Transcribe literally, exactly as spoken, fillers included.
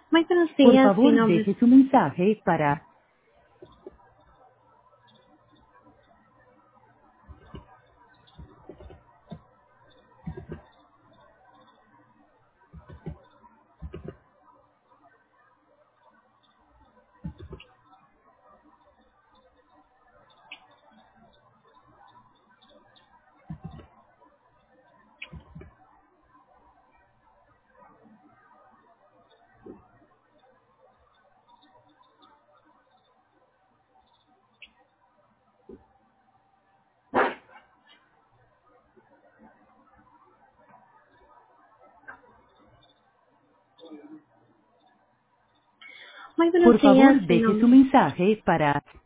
Muy buenos Por días, mi favor, nombre es... deje su mensaje para... Muy buenos Por favor, días, mi deje su nombre es... mensaje para...